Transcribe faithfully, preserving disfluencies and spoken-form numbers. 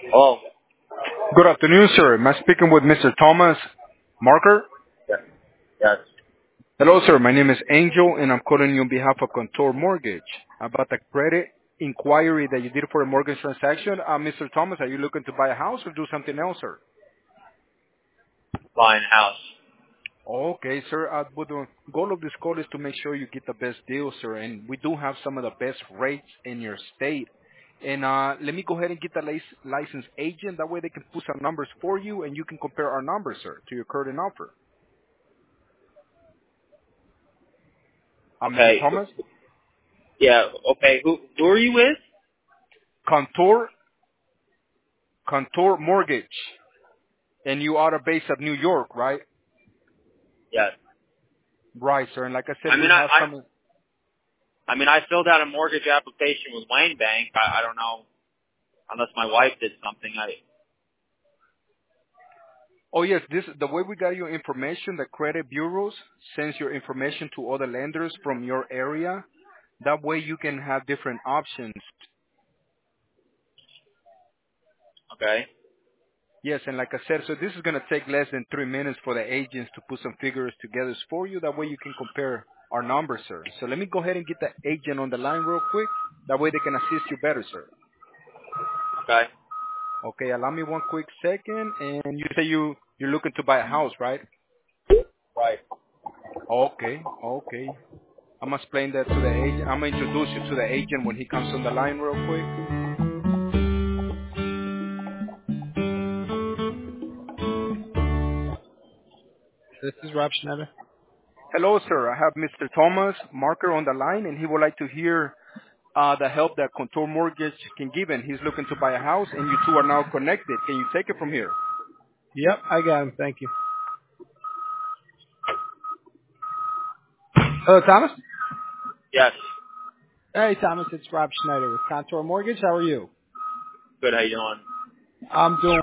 Oh, Good afternoon, sir. Am I speaking with Mister Thomas Marker? yes. Yes. Hello, sir. My name is Angel, and I'm calling you on behalf of Contour Mortgage about the credit inquiry that you did for a mortgage transaction. Uh, Mister Thomas, are you looking to buy a house or do something else, sir? Buying a house. Okay, sir. Uh, but the goal of this call is to make sure you get the best deal, sir. And we do have some of the best rates in your state. And uh, let me go ahead and get the lic- licensed agent. That way they can put some numbers for you, and you can compare our numbers, sir, to your current offer. Uh, Mister Okay. Thomas? Yeah. Okay. Who who are you with? Contour, Contour Mortgage, and you are based at New York, right? Yes. Right, sir. And like I I said, we mean, I have I, some. I mean, I filled out a mortgage application with Wayne Bank. I, I don't know unless my wife did something. I Oh yes, this the way we got your information. The credit bureaus sends your information to other lenders from your area. That way you can have different options. okay. Yes, and like I said, so this is going to take less than three minutes for the agents to put some figures together for you. That way you can compare our numbers, sir. So let me go ahead and get the agent on the line real quick. That way they can assist you better, sir. Okay. Okay, allow me one quick second. And you say you you're looking to buy a house, right? Right. Okay, okay. I'm gonna explain that to the agent. I'm gonna introduce you to the agent when he comes on the line real quick. This is Rob Schneider. Hello, sir. I have Mister Thomas Marker on the line, and he would like to hear uh, the help that Contour Mortgage can give him. He's looking to buy a house, and you two are now connected. Can you take it from here? Yep, I got him. Thank you. Hello, Thomas. Yes. Hey, Thomas. It's Rob Schneider with Contour Mortgage. How are you? Good. How you doing? I'm doing